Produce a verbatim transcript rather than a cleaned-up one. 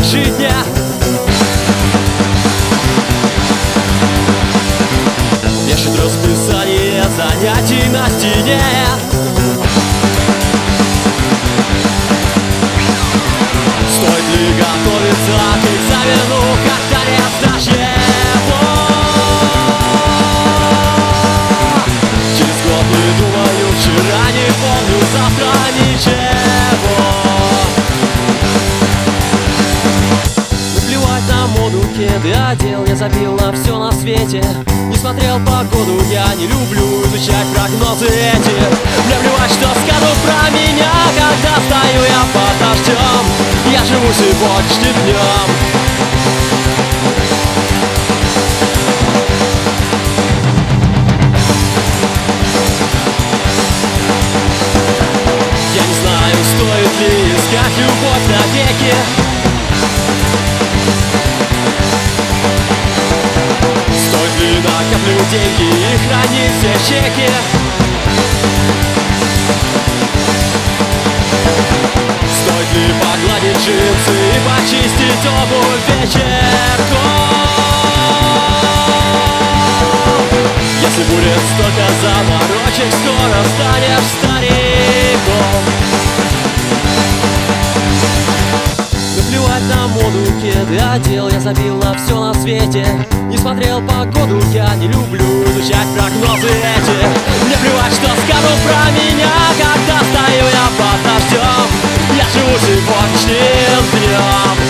наши дня. Пишет расписание занятий на стене. Стоит ли готовиться к экзамену, когда не сдашь его? Через год не думаю, вчера не помню, завтра ничего. Наплевать на моду, кеды одел, я забил на все на свете. Не смотрел погоду, я не люблю изучать прогнозы эти. Мне плевать, что скажут про меня, когда стою я под дождем. Я живу сегодняшним днем. Я не знаю, стоит ли искать любовь навеки. Стоит ли накоплю деньги и хранить все чеки? Стоит ли погладить джинсы и почистить обувь вечерком? Если будет столько заморочек, скоро станешь стариком. Наплевать на моду, кеды одел, я забил на все на свете. Не смотрел погоду, я не люблю изучать прогнозы эти. Мне плевать, что скажут про меня, когда стою я под дождем. Я живу сегодняшним днем.